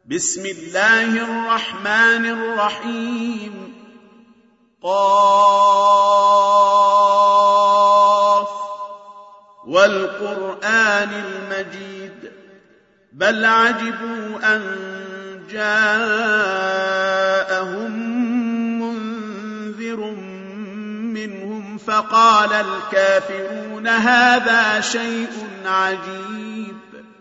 بسم الله الرحمن الرحيم قاف والقرآن المجيد بل عجبوا أن جاءهم منذر منهم فقال الكافرون هذا شيء عجيب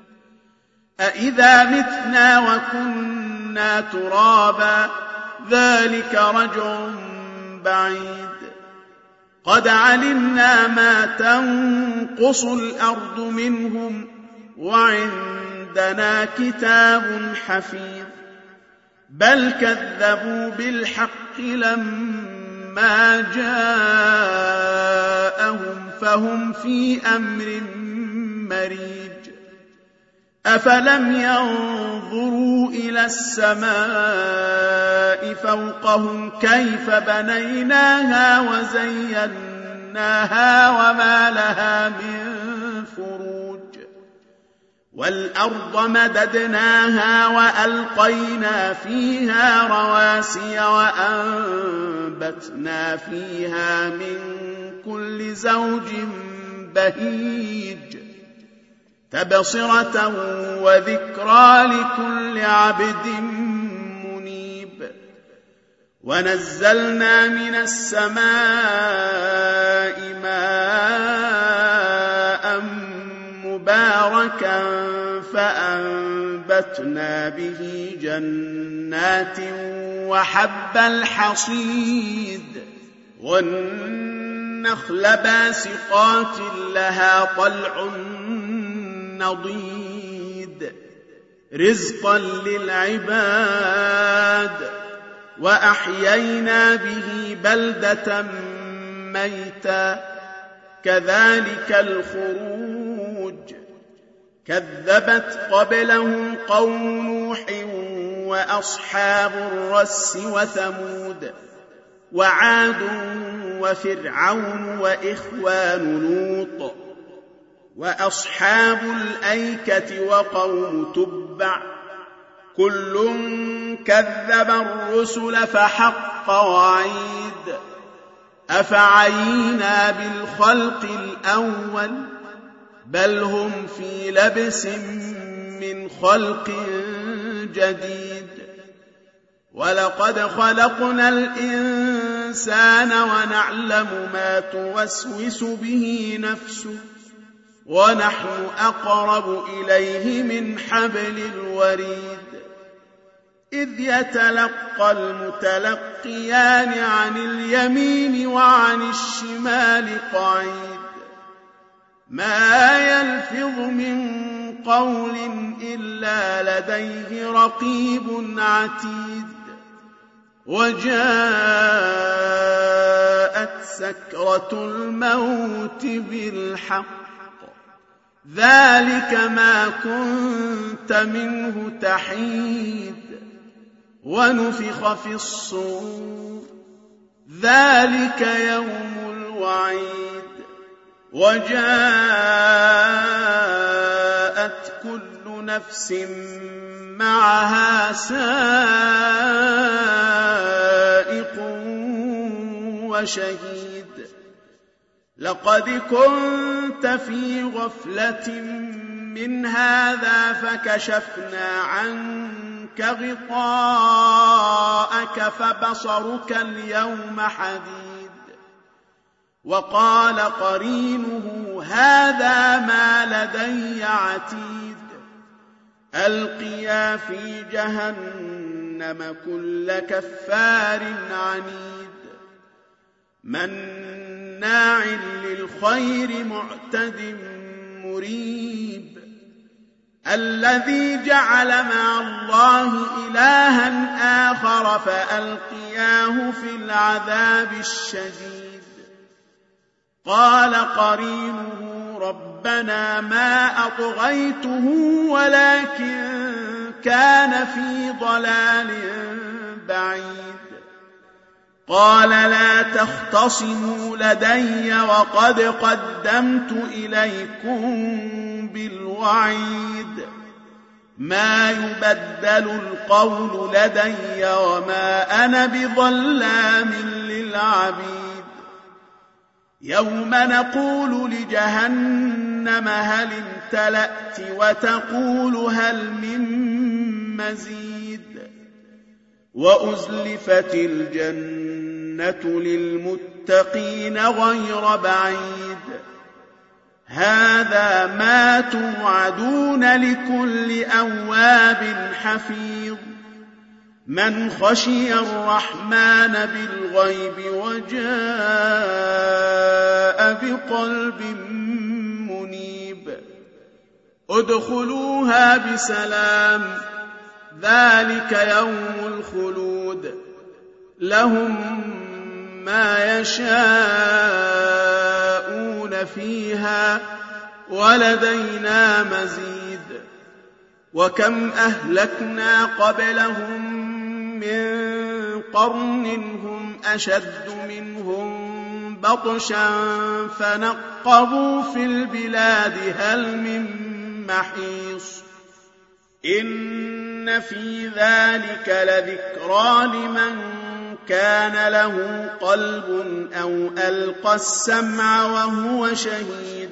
أإذا متنا وكنا ترابا ذلك رجع بعيد قد علمنا ما تنقص الأرض منهم وعندنا كتاب حفيظ بل كذبوا بالحق لما جاءهم فهم في أمر مريج أفلم ينظروا إلى السماء فوقهم كيف بنيناها وزيناها وما لها من فروج والأرض مددناها وألقينا فيها رواسي وأنبتنا فيها من كل زوج بهيج تبصرة وذكرى لكل عبد منيب ونزلنا من السماء ماء مباركا فأنبتنا به جنات وحب الحصيد والنخل باسقات لها طلع نضيد رزقا للعباد وأحيينا به بلدة ميتا كذلك الخروج كذبت قبلهم قوم نوح وأصحاب الرس وثمود وعاد وفرعون وإخوان لوط وأصحاب الأيكة وقوم تبع كل كذب الرسل فحق وعيد أفعينا بالخلق الأول بل هم في لبس من خلق جديد ولقد خلقنا الإنسان ونعلم ما توسوس به نفسه ونحن أقرب إليه من حبل الوريد إذ يتلقى المتلقيان عن اليمين وعن الشمال قعيد ما يلفظ من قول إلا لديه رقيب عتيد وجاءت سكرة الموت بالحق ذلك ما كنت منه تحيد ونفخ في الصور ذلك يوم الوعيد وجاءت كل نفس معها سائق وشهيد لقد كنت في غفلة من هذا فكشفنا عنك غطاءك فبصرك اليوم حديد وقال قرينه هذا ما لدي عتيد ألقيا في جهنم كل كفار عنيد مناع للخير معتد مريب الذي جعل مع الله إلها آخر فألقياه في العذاب الشديد قال قرينه ربنا ما أطغيته ولكن كان في ضلال بعيد قال لا تختصموا لدي وقد قدمت إليكم بالوعيد ما يبدل القول لدي وما أنا بظلام للعبيد يوم نقول لجهنم هل امتلأت وتقول هل من مزيد وأزلفت الجنة للمتقين غير بعيد هذا ما توعدون لكل أواب حفيظ من خشي الرحمن بالغيب وجاء بقلب منيب ادخلوها بسلام ذلك يوم الخلود لهم ما يشاءون فيها ولدينا مزيد وكم أهلكنا قبلهم من قرن هم أشد منهم بطشا فنقبوا في البلاد هل من محيص إن في ذلك لذكرى لمن كان له قلب أو ألقى السمع وهو شهيد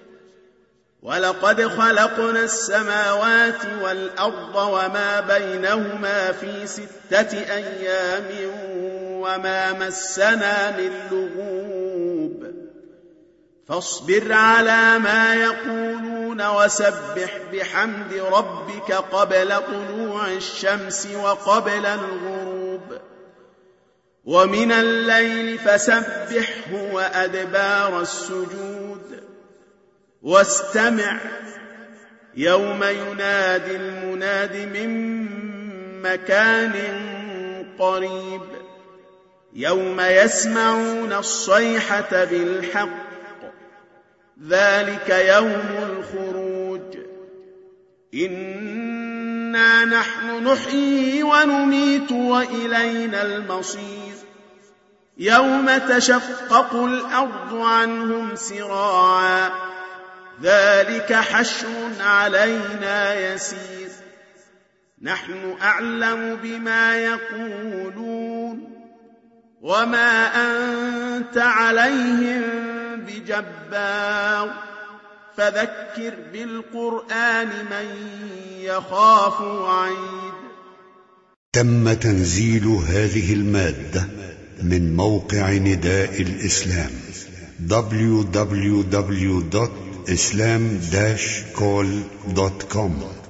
ولقد خلقنا السماوات والأرض وما بينهما في 6 أيام وما مسنا من لغوب فاصبر على ما يقولون وسبح بحمد ربك قبل طلوع الشمس وقبل الغروب ومن الليل فسبحه وأدبار السجود واستمع يوم ينادي المناد من مكان قريب يوم يسمعون الصيحة بالحق ذلك يوم الخروج إنا نحن نحيي ونميت وإلينا المصير يوم تشقق الأرض عنهم سراعا ذلك حشر علينا يسير نحن أعلم بما يقولون وما أنت عليهم بجبار فذكر بالقرآن من يخاف وعيد. تم تنزيل هذه المادة من موقع نداء الإسلام www.islam-call.com